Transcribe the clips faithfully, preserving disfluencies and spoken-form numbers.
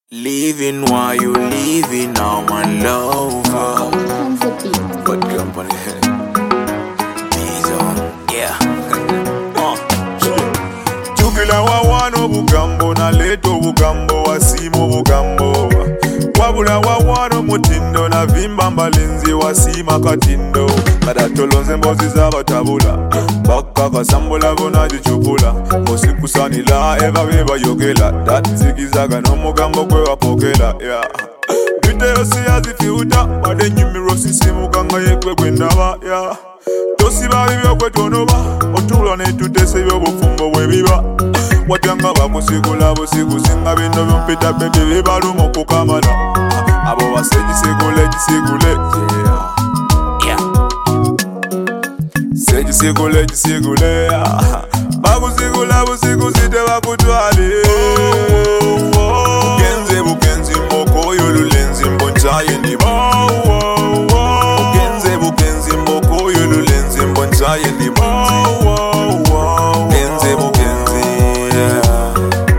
Leaving while you leaving now, my lover. But company, these on, yeah. uh. Chukila wawano bugambo na leto bugambo wasimo bugambo. Wabula wawano mutindo na vimba mbalinzi wasima katindo. Kada tolonze mbozi za batabula baka kasambula vona jichupula. Mosi kusanila eva beba yogela. Dat zigizaga no mugambo kwe wapokela, yeah. Bite yosi azifiuta bade nyimiro sisi muganga yekwe kwendaba, yeah. Tosi babi byokwe tonoba otula netutese byobufumbo bwebiba. Watanga bakusigula busigusinga bino byompita bebe bibalumo kukamala. Abo baseji sigule jisigule, yeah. Seji sigule jisigule, yeah. Bakusigula busigusite bakutwale. Bukenze bukenzi mboko yolulenzi mbonchaye ndimo. Bukenze bukenzi mboko yolulenzi mbonchaye ndimo. Bukenze bukenzi, yeah.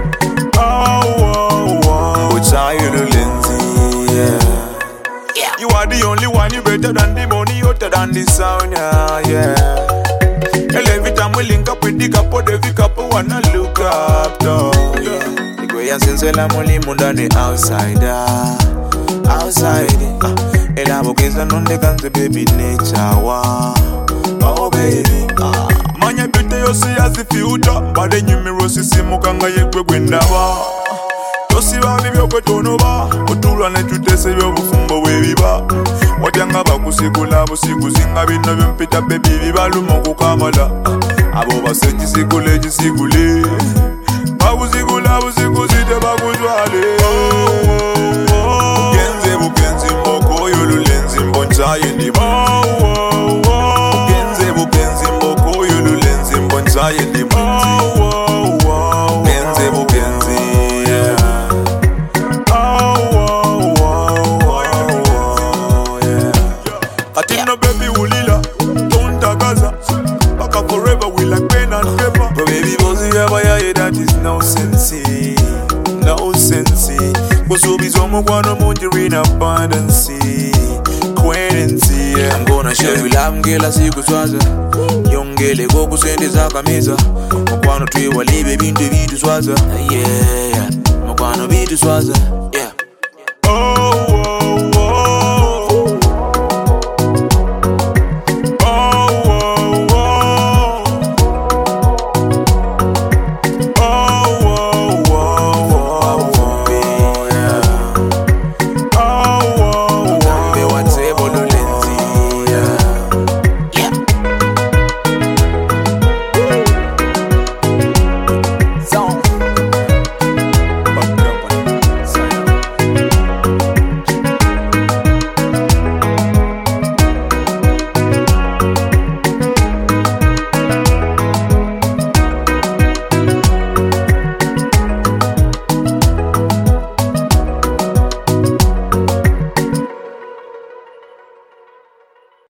Mbonchaye yolulenzi, yeah. You are the only one, you better than the money, hotter than the sound, yeah, yeah. Every time we link up with the couple, every couple wanna look up, though, yeah. The way I sense la moli mundane outsider, outside. Ela bokeza nonde kanze baby nature, wow. Oh baby, ah. Manya bite yosi azifiuta, bade nyumiro sisi mukanga yekwe kwendaba. Tosi babi byokwe tonoba otulwa netutese byobufumbo bwebiba. Watanga bakusigula busiguzinga bino byompita bebi bibalumo kukamala. Abo baseji sigule jisigule bakusigula busiguzite bakutwale. Bukenze bukenzi mboko yolulenzi mbonchaye ndimo. Bukenze bukenzi mboko yolulenzi mbonchaye ndimo. Bukenze bukenzi, yeah. Atino baby ulila, don't tagaza. Baka forever we like pen and paper. But baby bossy ever yeah, that is no sensey, no sensey. Kusubi zomo kwano munjiri in abundance, quenency, yeah. I'm gonna show you love ngela siku swaza. Yongele goku sendi zaka meza. Mkwano tuwe walibe bintu vitu swaza, yeah, yeah. Mkwano vitu swaza, yeah.